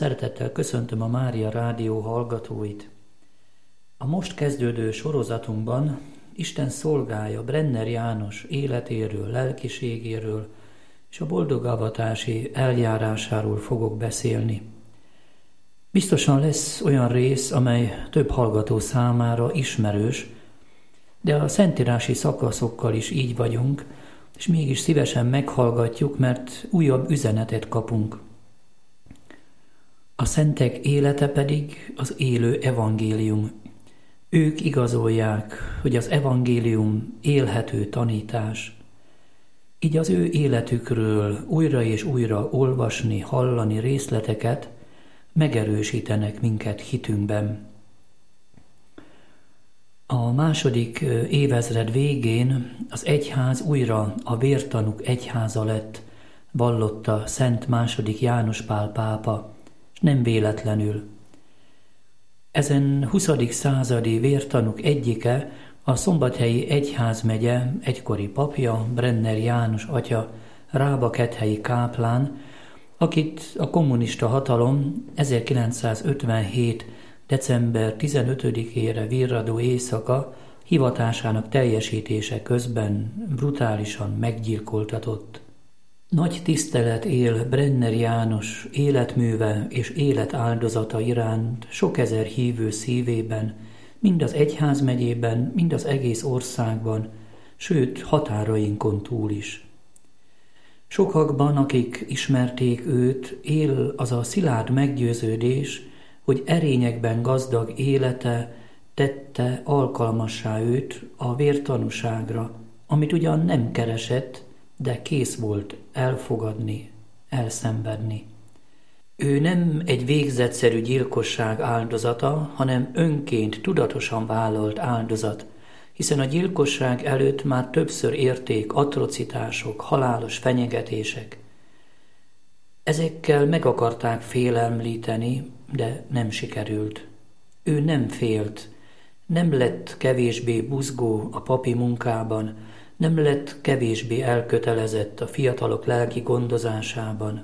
Szeretettel köszöntöm a Mária Rádió hallgatóit. A most kezdődő sorozatunkban Isten szolgája Brenner János életéről, lelkiségéről és a boldogavatási eljárásáról fogok beszélni. Biztosan lesz olyan rész, amely több hallgató számára ismerős, de a szentírási szakaszokkal is így vagyunk, és mégis szívesen meghallgatjuk, mert újabb üzenetet kapunk. A szentek élete pedig az élő evangélium. Ők igazolják, hogy az evangélium élhető tanítás. Így az ő életükről újra és újra olvasni, hallani részleteket megerősítenek minket hitünkben. A második évezred végén az egyház újra a vértanúk egyháza lett, vallotta Szent II. János Pál pápa, és nem véletlenül. Ezen 20. századi vértanúk egyike a Szombathelyi egyházmegye egykori papja, Brenner János atya, rábakethelyi káplán, akit a kommunista hatalom 1957. december 15-ére virradó éjszaka hivatásának teljesítése közben brutálisan meggyilkoltatott. Nagy tisztelet él Brenner János életműve és életáldozata iránt sok ezer hívő szívében, mind az egyházmegyében, mind az egész országban, sőt határainkon túl is. Sokakban, akik ismerték őt, él az a szilárd meggyőződés, hogy erényekben gazdag élete tette alkalmassá őt a vértanúságra, amit ugyan nem keresett, de kész volt elfogadni, elszenvedni. Ő nem egy végzetszerű gyilkosság áldozata, hanem önként tudatosan vállalt áldozat, hiszen a gyilkosság előtt már többször érték atrocitások, halálos fenyegetések. Ezekkel meg akarták félemlíteni, de nem sikerült. Ő nem félt, nem lett kevésbé buzgó a papi munkában, nem lett kevésbé elkötelezett a fiatalok lelki gondozásában.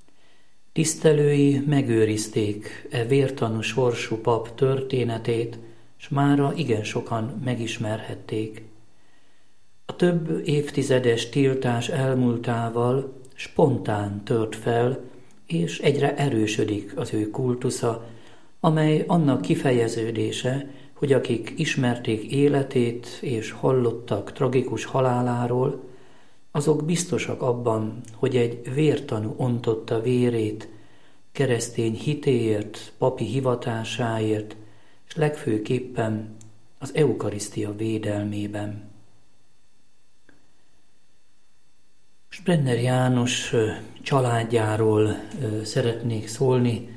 Tisztelői megőrizték e vértanú sorsú pap történetét, s mára igen sokan megismerhették. A több évtizedes tiltás elmúltával spontán tört fel, és egyre erősödik az ő kultusza, amely annak kifejeződése, hogy akik ismerték életét és hallottak tragikus haláláról, azok biztosak abban, hogy egy vértanú ontotta vérét, keresztény hitéért, papi hivatásáért, és legfőképpen az eukarisztia védelmében. Brenner János családjáról szeretnék szólni.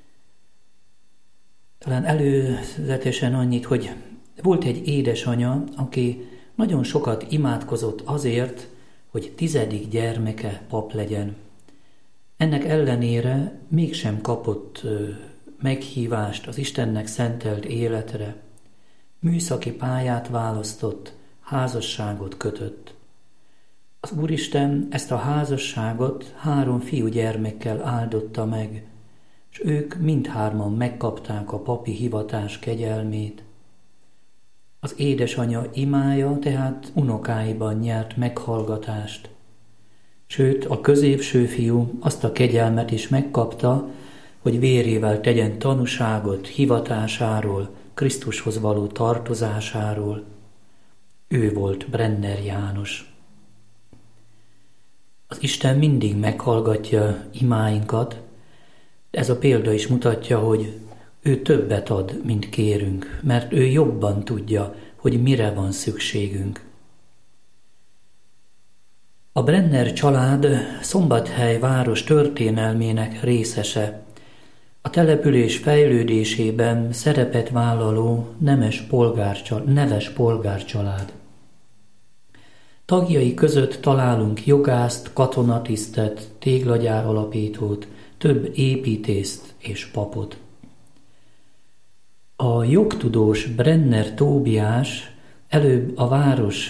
Talán előzetesen annyit, hogy volt egy édesanya, aki nagyon sokat imádkozott azért, hogy 10. gyermeke pap legyen. Ennek ellenére mégsem kapott meghívást az Istennek szentelt életre. Műszaki pályát választott, házasságot kötött. Az Úristen ezt a házasságot 3 fiúgyermekkel áldotta meg, és ők mindhárman megkapták a papi hivatás kegyelmét. Az édesanya imája tehát unokáiban nyert meghallgatást. Sőt, a középső fiú azt a kegyelmet is megkapta, hogy vérével tegyen tanúságot hivatásáról, Krisztushoz való tartozásáról. Ő volt Brenner János. Az Isten mindig meghallgatja imáinkat, ez a példa is mutatja, hogy ő többet ad, mint kérünk, mert ő jobban tudja, hogy mire van szükségünk. A Brenner család Szombathely város történelmének részese. A település fejlődésében szerepet vállaló neves polgárcsalád. Tagjai között találunk jogászt, katonatisztet, téglagyár alapítót, több építészt és papot. A jogtudós Brenner Tóbiás előbb a város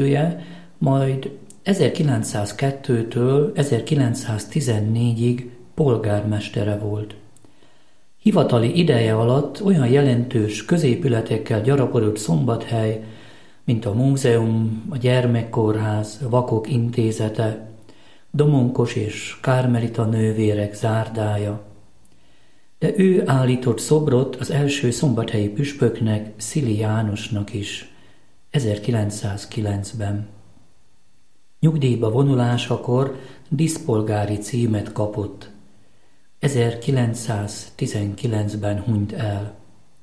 főjegyzője, majd 1902-től 1914-ig polgármestere volt. Hivatali ideje alatt olyan jelentős középületekkel gyarapodott Szombathely, mint a múzeum, a gyermekkórház, a vakok intézete, Domonkos és Kármelita nővérek zárdája. De ő állított szobrot az első szombathelyi püspöknek, Szili Jánosnak is, 1909-ben. Nyugdíjba vonulásakor díszpolgári címet kapott. 1919-ben hunyt el.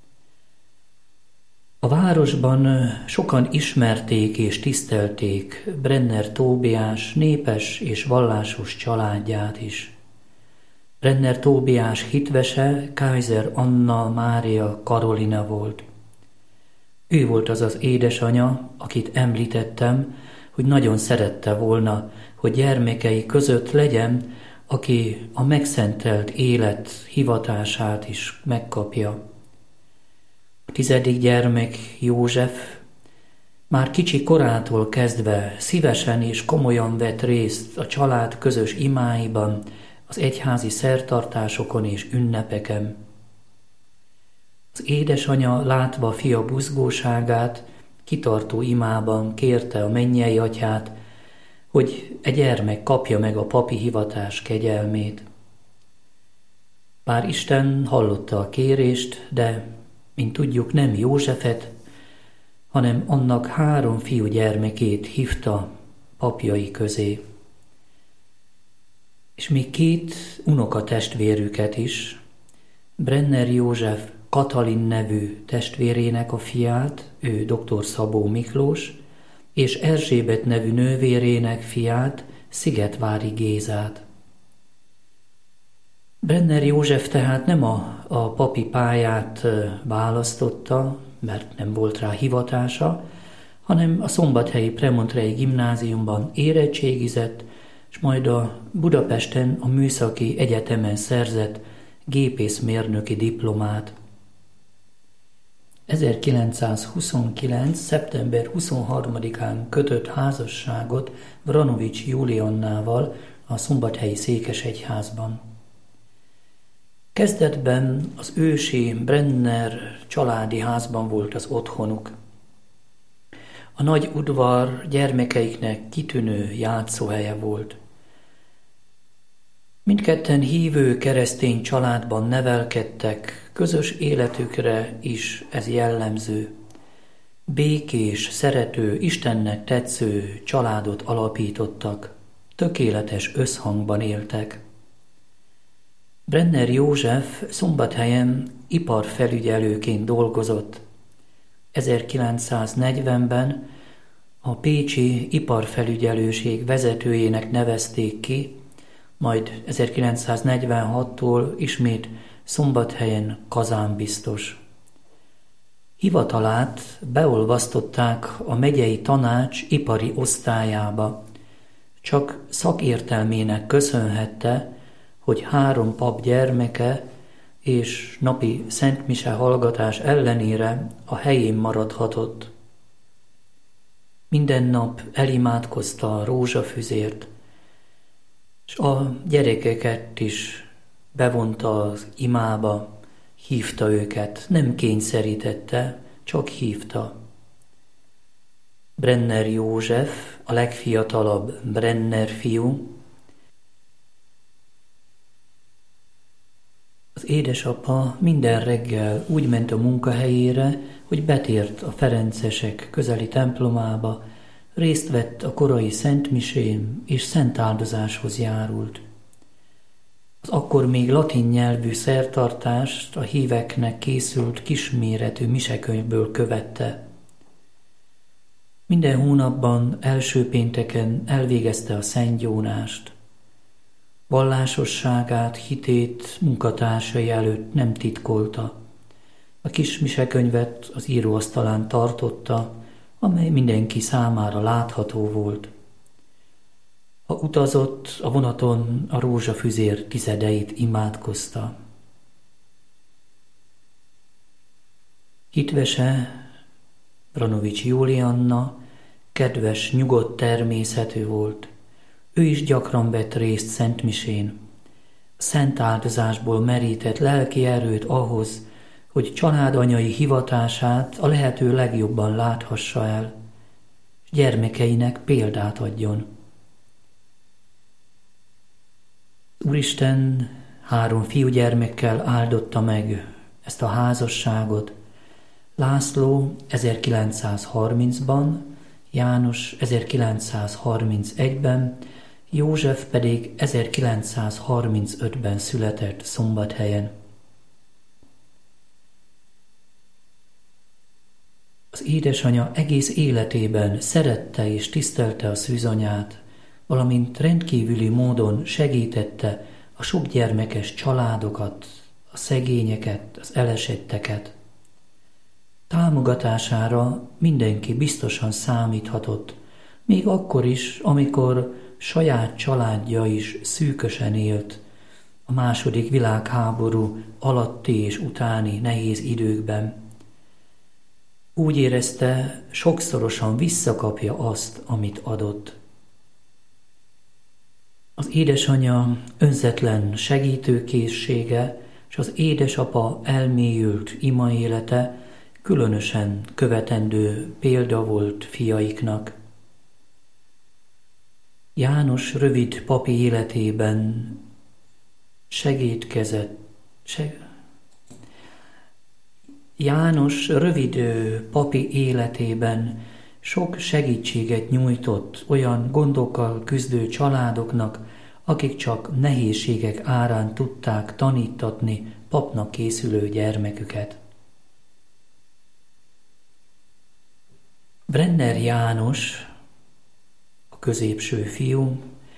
A városban sokan ismerték és tisztelték Brenner Tóbiás népes és vallásos családját is. Brenner Tóbiás hitvese Kaiser Anna Mária Karolina volt. Ő volt az az édesanya, akit említettem, hogy nagyon szerette volna, hogy gyermekei között legyen, aki a megszentelt élet hivatását is megkapja. A 10. gyermek, József, már kicsi korától kezdve szívesen és komolyan vett részt a család közös imáiban, az egyházi szertartásokon és ünnepeken. Az édesanya, látva fia buzgóságát, kitartó imában kérte a mennyei atyát, hogy egy gyermek kapja meg a papi hivatás kegyelmét. Bár Isten hallotta a kérést, de, mint tudjuk, nem Józsefet, hanem annak 3 fiú gyermekét hívta papjai közé. És még 2 unokatestvérüket is, Brenner József Katalin nevű testvérének a fiát, ő dr. Szabó Miklós, és Erzsébet nevű nővérének fiát, Szigetvári Gézát. Brenner József tehát nem a papi pályát választotta, mert nem volt rá hivatása, hanem a szombathelyi Premontrei gimnáziumban érettségizett, és majd a Budapesten a Műszaki Egyetemen szerzett gépészmérnöki diplomát. 1929. szeptember 23-án kötött házasságot Vranovics Juliannával a szombathelyi székesegyházban. Kezdetben az ősi Brenner családi házban volt az otthonuk. A nagy udvar gyermekeiknek kitűnő játszóhelye volt. Mindketten hívő keresztény családban nevelkedtek, közös életükre is ez jellemző. Békés, szerető, Istennek tetsző családot alapítottak, tökéletes összhangban éltek. Brenner József Szombathelyen iparfelügyelőként dolgozott. 1940-ben a pécsi iparfelügyelőség vezetőjének nevezték ki, majd 1946-tól ismét Szombathelyen kazánbiztos. Hivatalát beolvasztották a megyei tanács ipari osztályába. Csak szakértelmének köszönhette, hogy 3 pap gyermeke és napi szentmise hallgatás ellenére a helyén maradhatott. Minden nap elimádkozta a rózsafüzért, és a gyerekeket is bevonta az imába, hívta őket, nem kényszerítette, csak hívta. Brenner József, a legfiatalabb Brenner fiú. Az édesapa minden reggel úgy ment a munkahelyére, hogy betért a ferencesek közeli templomába, részt vett a korai szentmisén és szentáldozáshoz járult. Az akkor még latin nyelvű szertartást a híveknek készült kisméretű misekönyvből követte. Minden hónapban első pénteken elvégezte a szentgyónást. Vallásosságát, hitét munkatársai előtt nem titkolta. A kis misekönyvet az íróasztalán tartotta, amely mindenki számára látható volt. Ha utazott, a vonaton a rózsafüzér tizedeit imádkozta. Hitvese, Vranovics Julianna, kedves, nyugodt természetű volt. Ő is gyakran vett részt szentmisén. szent áldozásból merített lelki erőt ahhoz, hogy családanyai hivatását a lehető legjobban láthassa el, és gyermekeinek példát adjon. Úristen 3 fiúgyermekkel áldotta meg ezt a házasságot. László 1930-ban, János 1931-ben, József pedig 1935-ben született Szombathelyen. Az édesanya egész életében szerette és tisztelte a szűzanyát, valamint rendkívüli módon segítette a sok gyermekes családokat, a szegényeket, az elesetteket. Támogatására mindenki biztosan számíthatott, még akkor is, amikor saját családja is szűkösen élt a II. Világháború alatti és utáni nehéz időkben. Úgy érezte, sokszorosan visszakapja azt, amit adott. Az édesanyja önzetlen segítőkészsége és az édesapa elmélyült imaélete különösen követendő példa volt fiaiknak. János rövid papi életében sok segítséget nyújtott olyan gondokkal küzdő családoknak, akik csak nehézségek árán tudták tanítatni papnak készülő gyermeküket. Brenner János, a középső fiú,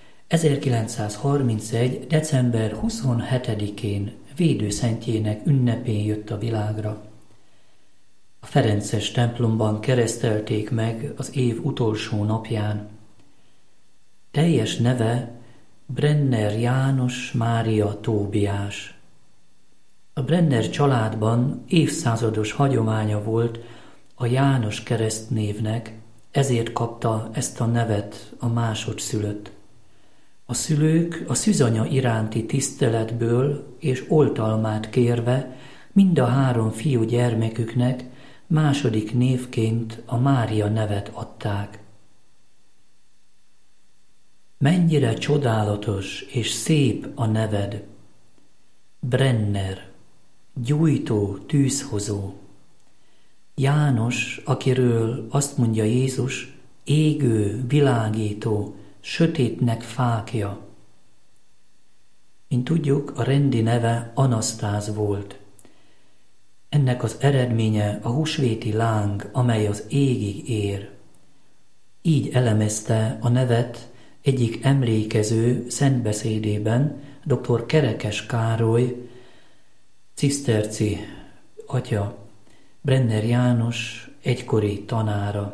1931. december 27-én védőszentjének ünnepén jött a világra. A ferences templomban keresztelték meg az év utolsó napján. Teljes neve Brenner János Mária Tóbiás. A Brenner családban évszázados hagyománya volt a János keresztnévnek, ezért kapta ezt a nevet a másodszülött. A szülők a szűzanya iránti tiszteletből és oltalmát kérve mind a 3 fiú gyermeküknek második névként a Mária nevet adták. Mennyire csodálatos és szép a neved! Brenner, gyújtó, tűzhozó. János, akiről azt mondja Jézus, égő, világító, sötétnek fákja. Mint tudjuk, a rendi neve Anasztáz volt. Ennek az eredménye a húsvéti láng, amely az égig ér. Így elemezte a nevet egyik emlékező szentbeszédében dr. Kerekes Károly, ciszterci atya, Brenner János egykori tanára.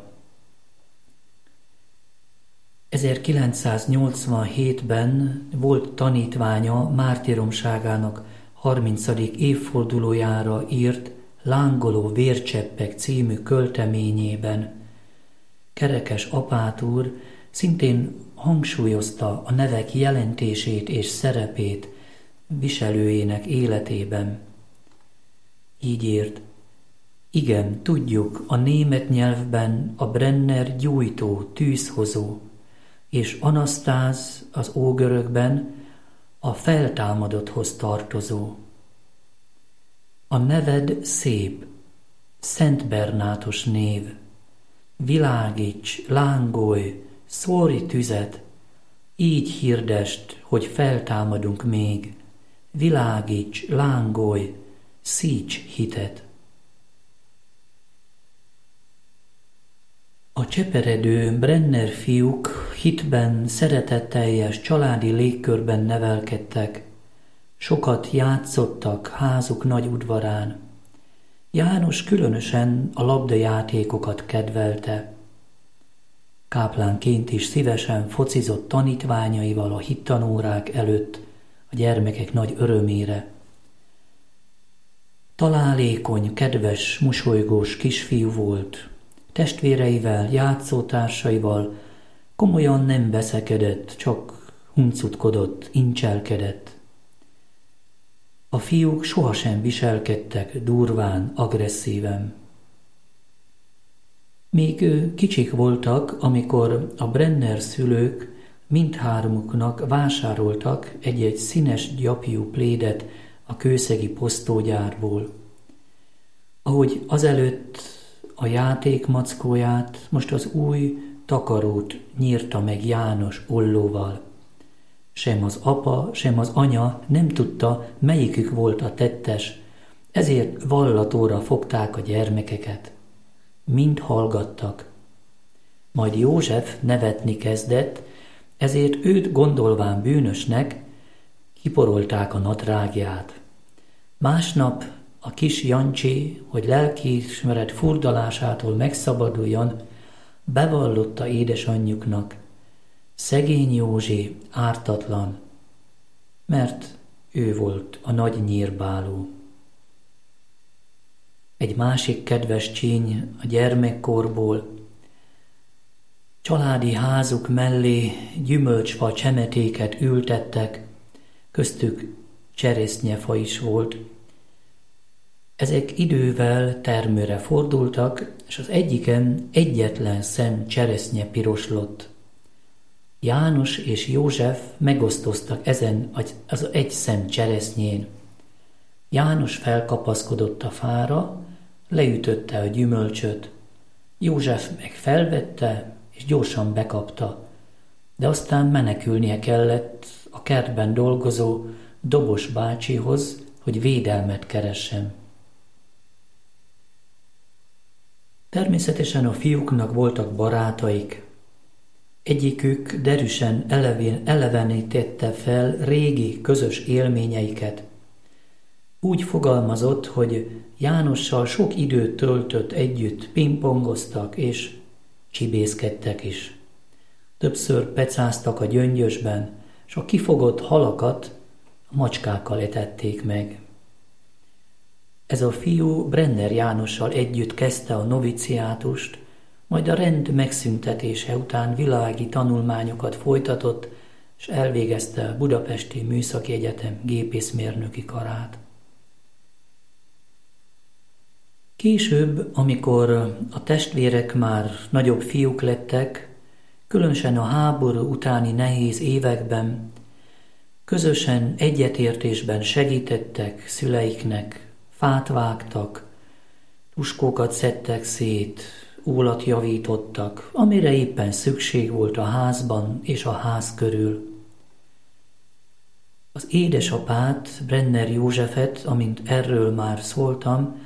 1987-ben volt tanítványa mártíromságának 30. évfordulójára írt Lángoló vércseppek című költeményében. Kerekes apát úr szintén hangsúlyozta a nevek jelentését és szerepét viselőjének életében. Így írt: igen, tudjuk, a német nyelvben a Brenner gyújtó, tűzhozó, és Anasztáz az ógörökben a feltámadotthoz tartozó. A neved szép, Szent Bernátos név. Világíts, lángolj, szórj tüzet, így hirdest, hogy feltámadunk még. Világíts, lángolj, szíts hitet. A cseperedő Brenner fiúk hitben, szeretetteljes családi légkörben nevelkedtek, sokat játszottak házuk nagy udvarán. János különösen a labdajátékokat kedvelte. Káplánként is szívesen focizott tanítványaival a hittanórák előtt, a gyermekek nagy örömére. Találékony, kedves, mosolygós kisfiú volt. Testvéreivel, játszótársaival komolyan nem veszekedett, csak huncutkodott, incselkedett. a fiúk sohasem viselkedtek durván, agresszíven. Még kicsik voltak, amikor a Brenner szülők mindhármuknak vásároltak egy színes gyapjú plédet a kőszegi posztógyárból. Ahogy azelőtt a játékmackóját, most az új takarót nyírta meg János ollóval. Sem az apa, sem az anya nem tudta, melyikük volt a tettes, ezért vallatóra fogták a gyermekeket. Mind hallgattak. Majd József nevetni kezdett, ezért őt gondolván bűnösnek, kiporolták a nadrágját. Másnap a kis Jancsi, hogy lelkiismeret furdalásától megszabaduljon, bevallotta édesanyjuknak: szegény Józsi ártatlan, mert ő volt a nagy nyírbáló. Egy másik kedves csíny a gyermekkorból: családi házuk mellé gyümölcsfa csemetéket ültettek, köztük cseresznyefa is volt. Ezek idővel termőre fordultak, és az egyiken egyetlen szem cseresznye piroslott. János és József megosztoztak ezen az egy szem cseresznyén. János felkapaszkodott a fára, leütötte a gyümölcsöt. József meg felvette, és gyorsan bekapta, de aztán menekülnie kellett a kertben dolgozó Dobos bácsihoz, hogy védelmet keressen. Természetesen a fiúknak voltak barátaik. Egyikük derűsen elevenítette fel régi közös élményeiket. Úgy fogalmazott, hogy Jánossal sok időt töltött együtt, pingpongoztak és csibészkedtek is. Többször pecáztak a gyöngyösben, és a kifogott halakat a macskákkal etették meg. Ez a fiú Brenner Jánossal együtt kezdte a noviciátust, majd a rend megszüntetése után világi tanulmányokat folytatott, és elvégezte a Budapesti Műszaki Egyetem gépészmérnöki karát. Később, amikor a testvérek már nagyobb fiúk lettek, különösen a háború utáni nehéz években, közösen egyetértésben segítettek szüleiknek, fát vágtak, tuskókat szedtek szét, ólat javítottak, amire éppen szükség volt a házban és a ház körül. Az édesapát, Brenner Józsefet, amint erről már szóltam,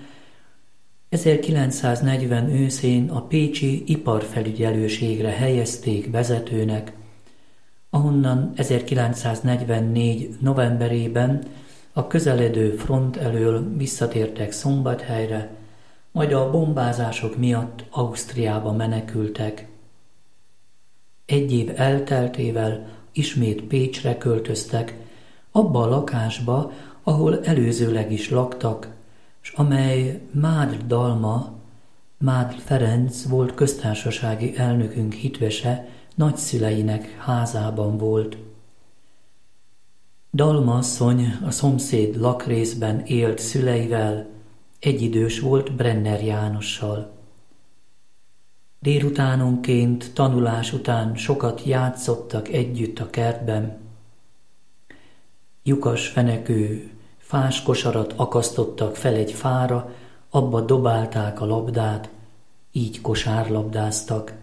1940 őszén a pécsi iparfelügyelőségre helyezték vezetőnek, ahonnan 1944 novemberében a közeledő front elől visszatértek Szombathelyre, majd a bombázások miatt Ausztriába menekültek. Egy év elteltével ismét Pécsre költöztek, abba a lakásba, ahol előzőleg is laktak, s amely Mádl Dalma, Mádl Ferenc volt köztársasági elnökünk hitvese, nagyszüleinek házában volt. Dalma asszony a szomszéd lakrészben élt szüleivel, egyidős volt Brenner Jánossal. Délutánonként, tanulás után sokat játszottak együtt a kertben. Lyukas fenekű fás kosarat akasztottak fel egy fára, abba dobálták a labdát, így kosárlabdáztak.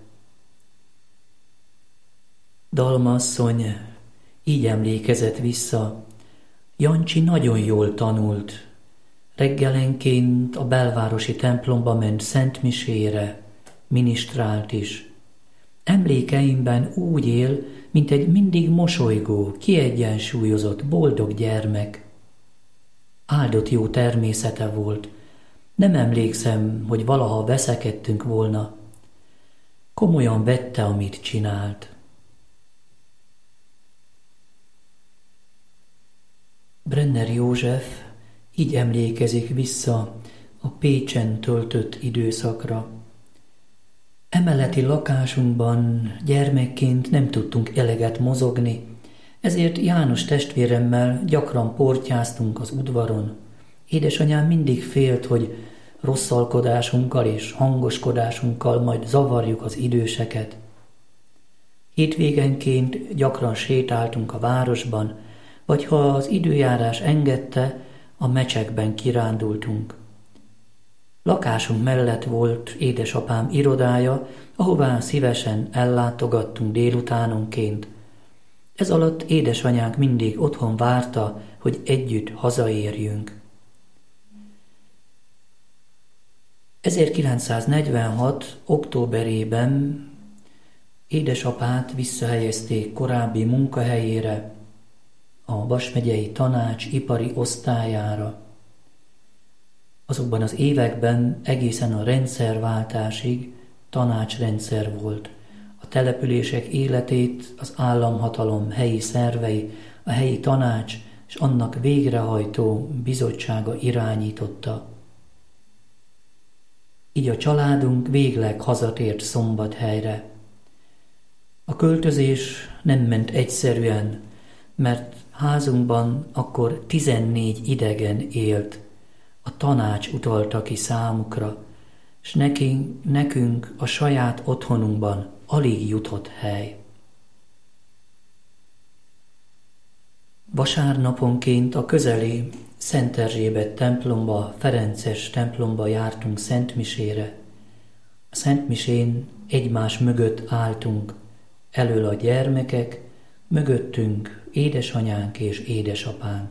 Dalma asszony így emlékezett vissza: Jancsi nagyon jól tanult. Reggelenként a belvárosi templomba ment szentmisére, minisztrált is. Emlékeimben úgy él, mint egy mindig mosolygó, kiegyensúlyozott, boldog gyermek. Áldott jó természete volt. Nem emlékszem, hogy valaha veszekedtünk volna. Komolyan vette, amit csinált. Brenner József így emlékezik vissza a Pécsen töltött időszakra. Emeleti lakásunkban gyermekként nem tudtunk eleget mozogni, Ezért János testvéremmel gyakran portyáztunk az udvaron. Édesanyám mindig félt, hogy rosszalkodásunkkal és hangoskodásunkkal majd zavarjuk az időseket. Hétvégenként gyakran sétáltunk a városban, vagy ha az időjárás engedte, a mecsekben kirándultunk. Lakásunk mellett volt édesapám irodája, ahová szívesen ellátogattunk délutánonként. Ez alatt édesanyánk mindig otthon várta, hogy együtt hazaérjünk. 1946. októberében édesapát visszahelyezték korábbi munkahelyére, a Vas megyei tanács ipari osztályára. Azokban az években egészen a rendszerváltásig tanácsrendszer volt. A települések életét az államhatalom helyi szervei, a helyi tanács és annak végrehajtó bizottsága irányította. Így a családunk végleg hazatért Szombathelyre. A költözés nem ment egyszerűen, mert házunkban akkor 14 idegen élt. A tanács utalta ki számukra, és nekünk a saját otthonunkban alig jutott hely. Vasárnaponként a közeli Szent Erzsébet templomba, Ferences templomba jártunk szentmisére. A szentmisén egymás mögött álltunk, elől a gyermekek, mögöttünk édesanyánk és édesapánk.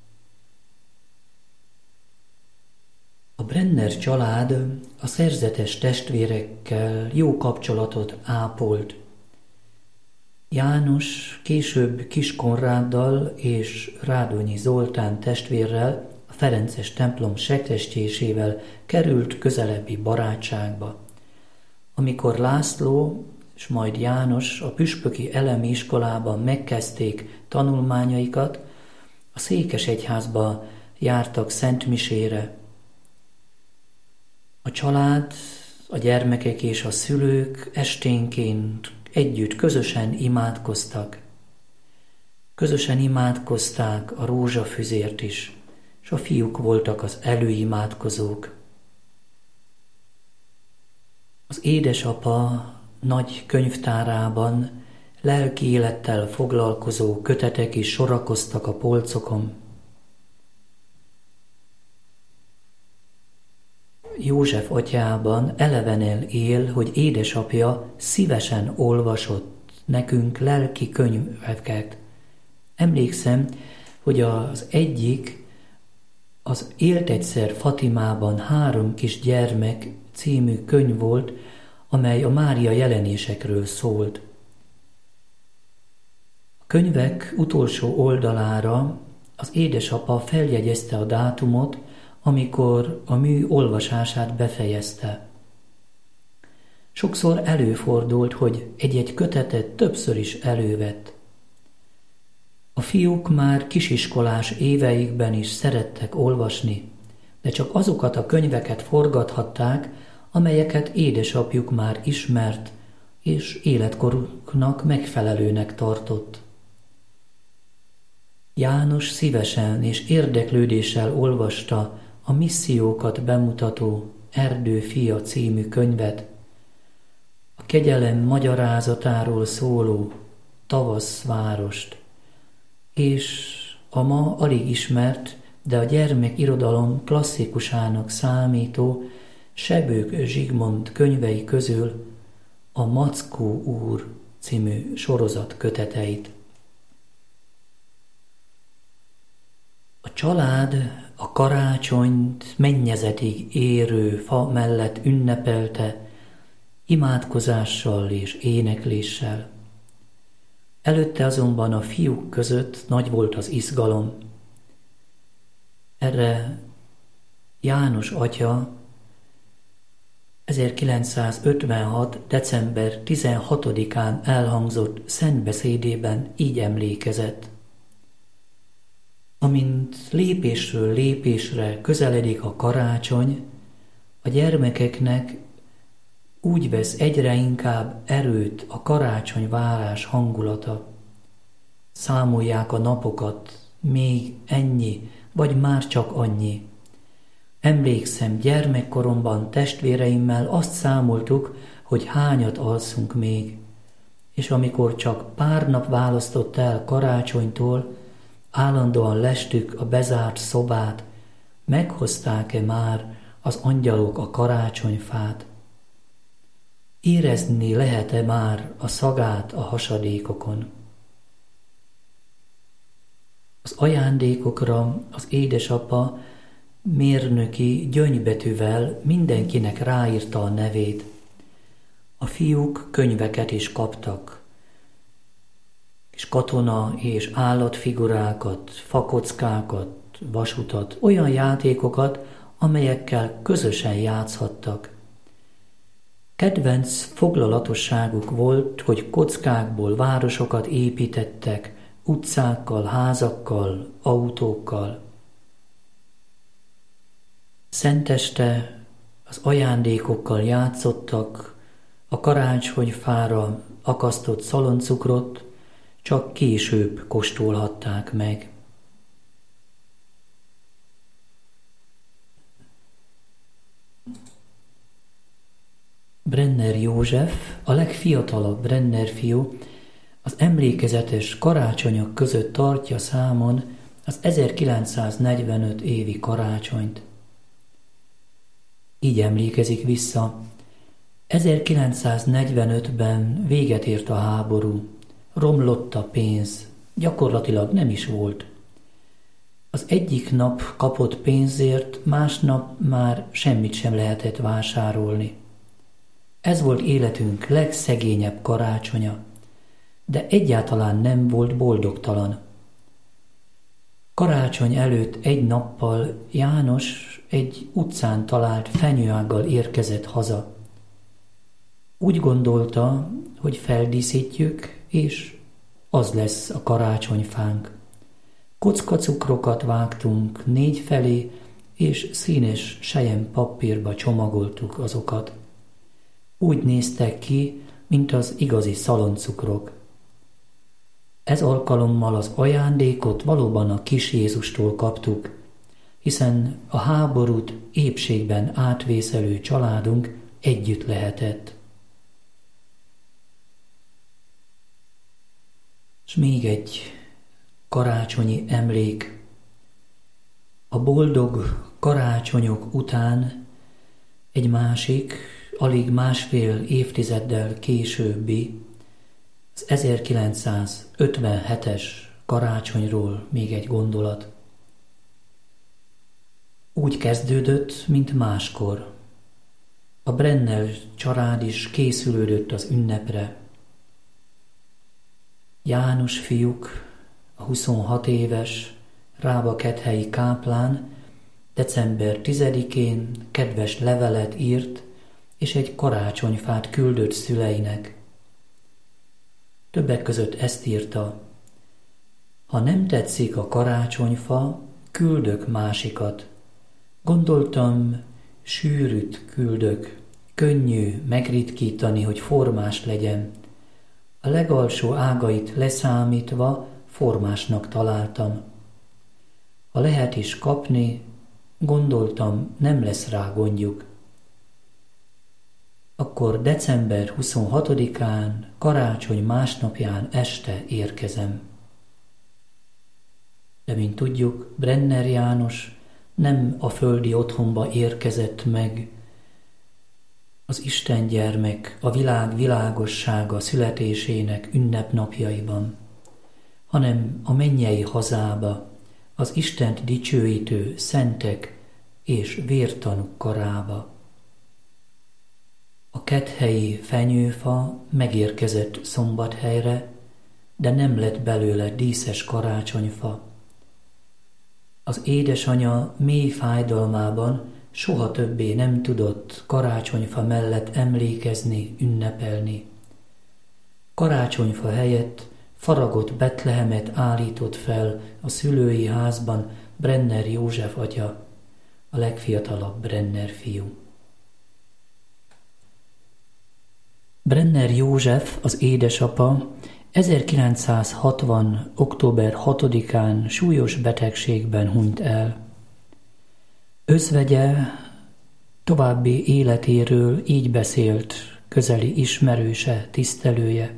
A Brenner család a szerzetes testvérekkel jó kapcsolatot ápolt. János később Kis Konráddal és Rádonyi Zoltán testvérrel, a Ferences templom sekrestjésével került közelebbi barátságba. Amikor László és majd János a püspöki elemi iskolában megkezdték tanulmányaikat, a székesegyházba jártak szentmisére. A család, a gyermekek és a szülők esténként együtt közösen imádkoztak. Közösen imádkozták a rózsafüzért is, és a fiúk voltak az előimádkozók. Az édesapa nagy könyvtárában lelki élettel foglalkozó kötetek is sorakoztak a polcokon. József atyában elevenen él, hogy édesapja szívesen olvasott nekünk lelki könyveket. Emlékszem, hogy az egyik az Élt egyszer Fatimában 3 kis gyermek című könyv volt, amely a Mária jelenésekről szólt. A könyvek utolsó oldalára az édesapa feljegyezte a dátumot, amikor a mű olvasását befejezte. Sokszor előfordult, hogy egy-egy kötetet többször is elővett. A fiúk már kisiskolás éveikben is szerettek olvasni, de csak azokat a könyveket forgathatták, amelyeket édesapjuk már ismert és életkoruknak megfelelőnek tartott. János szívesen és érdeklődéssel olvasta a missziókat bemutató Erdő fia című könyvet, a kegyelem magyarázatáról szóló Tavaszvárost, és a ma alig ismert, de a gyermekirodalom klasszikusának számító Sebők Zsigmond könyvei közül a Mackó úr című sorozat köteteit. A család a karácsonyt mennyezetig érő fa mellett ünnepelte, imádkozással és énekléssel. Előtte azonban a fiúk között nagy volt az izgalom. Erre János atya 1956. december 16-án elhangzott szentbeszédében így emlékezett. Amint lépésről lépésre közeledik a karácsony, a gyermekeknek úgy vesz egyre inkább erőt a karácsonyvárás hangulata. számolják a napokat, még ennyi, vagy már csak annyi. Emlékszem, gyermekkoromban testvéreimmel azt számoltuk, hogy hányat alszunk még, és amikor csak pár nap választott el karácsonytól, állandóan lestük a bezárt szobát, meghozták-e már az angyalok a karácsonyfát. Érezni lehet-e már a szagát a hasadékokon? Az ajándékokra az édesapa mérnöki gyöngybetűvel mindenkinek ráírta a nevét. A fiúk könyveket is kaptak, és katona és állatfigurákat, fakockákat, vasutat, olyan játékokat, amelyekkel közösen játszhattak. Kedvenc foglalatosságuk volt, hogy kockákból városokat építettek, utcákkal, házakkal, autókkal. Szenteste az ajándékokkal játszottak, a karácsonyfára akasztott szaloncukrot csak később kóstolhatták meg. Brenner József, a legfiatalabb Brenner fiú, az emlékezetes karácsonyok között tartja számon az 1945 évi karácsonyt. Így emlékezik vissza: 1945-ben véget ért a háború, romlott a pénz, gyakorlatilag nem is volt. Az egyik nap kapott pénzért, másnap már semmit sem lehetett vásárolni. Ez volt életünk legszegényebb karácsonya, de egyáltalán nem volt boldogtalan. Karácsony előtt egy nappal János egy utcán talált fenyőággal érkezett haza. Úgy gondolta, hogy feldíszítjük, és az lesz a karácsonyfánk. Kockacukrokat vágtunk 4 felé, és színes selyempapírba csomagoltuk azokat. Úgy néztek ki, mint az igazi szaloncukrok. Ez alkalommal az ajándékot valóban a kis Jézustól kaptuk, hiszen a háborút épségben átvészelő családunk együtt lehetett. És még egy karácsonyi emlék. A boldog karácsonyok után egy másik, alig másfél évtizeddel későbbi, az 1957-es karácsonyról még egy gondolat. Úgy kezdődött, mint máskor. A Brenner család is készülődött az ünnepre. János fiúk, a 26 éves rábakethelyi káplán december 10-én kedves levelet írt, és egy karácsonyfát küldött szüleinek. Többek között ezt írta: ha nem tetszik a karácsonyfa, küldök másikat. Gondoltam, sűrűt küldök, könnyű megritkítani, hogy formás legyen. A legalsó ágait leszámítva formásnak találtam. Ha lehet is kapni, gondoltam, nem lesz rá gondjuk. Akkor december 26-án, karácsony másnapján este érkezem. De mint tudjuk, Brenner János nem a földi otthonba érkezett meg, az Isten gyermek, a világ világossága születésének ünnepnapjaiban, hanem a mennyei hazába, az Istent dicsőítő szentek és vértanúk karába. A ketthelyi fenyőfa megérkezett Szombathelyre, de nem lett belőle díszes karácsonyfa. Az édesanya mély fájdalmában soha többé nem tudott karácsonyfa mellett emlékezni, ünnepelni. Karácsonyfa helyett faragott Betlehemet állított fel a szülői házban Brenner József atya, a legfiatalabb Brenner fiú. Brenner József, az édesapa, 1960. október 6-án súlyos betegségben hunyt el. Özvegye további életéről így beszélt közeli ismerőse, tisztelője.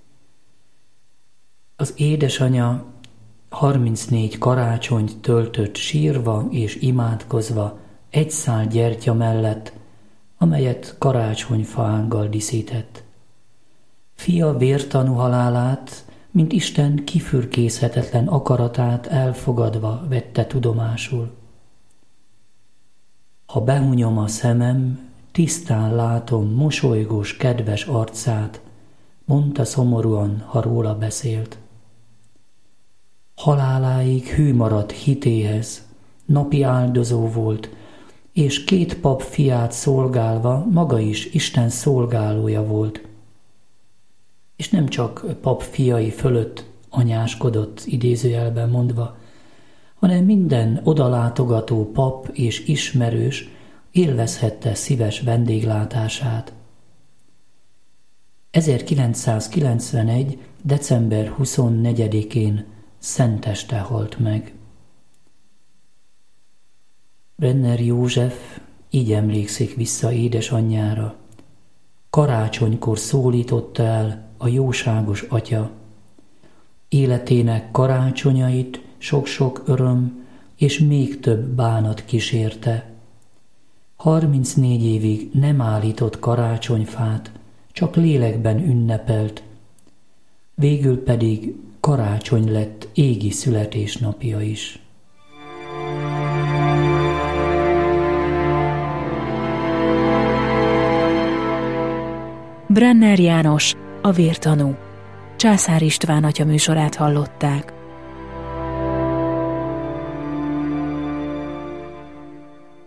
Az édesanyja 34 karácsonyt töltött sírva és imádkozva egy szál gyertya mellett, amelyet karácsonyfaággal díszített. Fia vértanú halálát, mint Isten kifürkészhetetlen akaratát elfogadva vette tudomásul. Ha behunyom a szemem, tisztán látom mosolygós, kedves arcát, mondta szomorúan, ha róla beszélt. Haláláig hű maradt hitéhez, napi áldozó volt, és 2 pap fiát szolgálva maga is Isten szolgálója volt. És nem csak pap fiai fölött anyáskodott, idézőjelben mondva, hanem minden odalátogató pap és ismerős élvezhette szíves vendéglátását. 1991. december 24-én szenteste halt meg. Brenner József így emlékszik vissza édesanyjára. Karácsonykor szólította el a jóságos atya. Életének karácsonyait sok-sok öröm és még több bánat kísérte. 34 évig nem állított karácsonyfát, csak lélekben ünnepelt. Végül pedig karácsony lett égi születésnapja is. Brenner János, a vértanú. Császár István atya műsorát hallották.